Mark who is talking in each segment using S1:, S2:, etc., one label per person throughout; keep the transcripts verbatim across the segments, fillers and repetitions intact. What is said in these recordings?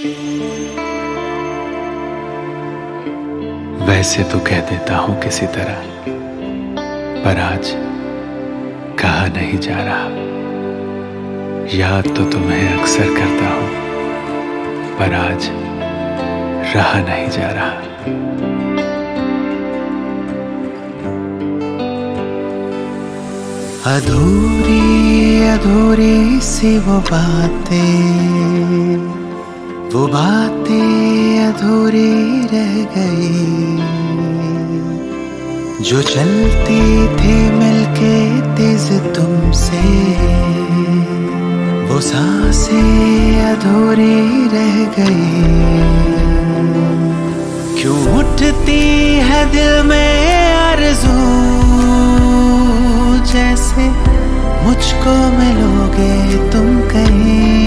S1: वैसे तो कह देता हूं किसी तरह, पर आज कहा नहीं जा रहा। याद तो तुम्हें अक्सर करता हूं, पर आज रहा नहीं जा रहा।
S2: अधूरी अधूरी सी वो बातें, वो बातें अधूरी रह गई, जो चलती थी मिलके तेज तुमसे, वो सांसें अधूरी रह गई। क्यों उठती है दिल में आरज़ू, जैसे मुझको मिलोगे तुम कहीं।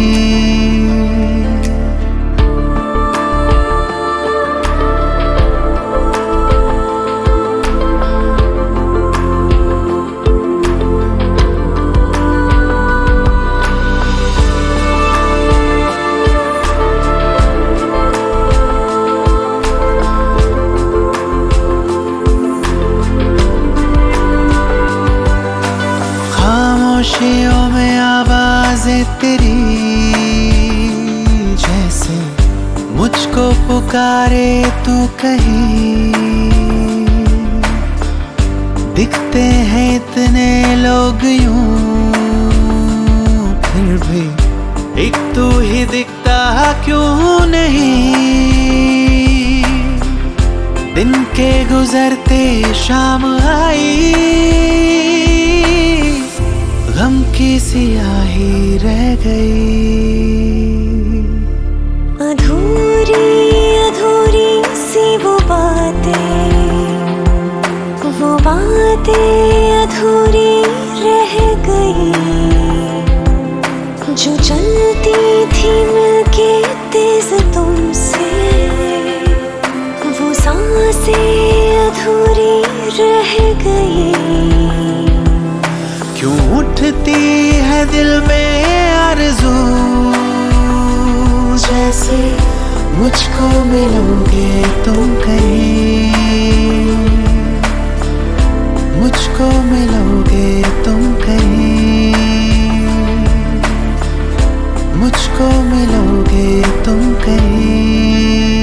S2: खामोशियों में आवाज़ें तेरी, जैसे मुझको पुकारे तू कहीं। दिखते हैं इतने लोग यूं, फिर भी एक तू ही दिखता क्यों नहीं। दिन के गुजरते शाम आई, गम की सियाही रह गई।
S3: अधूरी अधूरी सी वो बातें, वो बातें अधूरी रह गई, जो चलती थी मिलके तेज तुमसे, वो सांसें अधूरी रह गई।
S2: क्यों उठती है दिल में आरज़ू, जैसे मुझको मिलोगे तुम कहीं। मुझको मिलोगे तुम कहीं, मुझको मिलोगे तुम कहीं।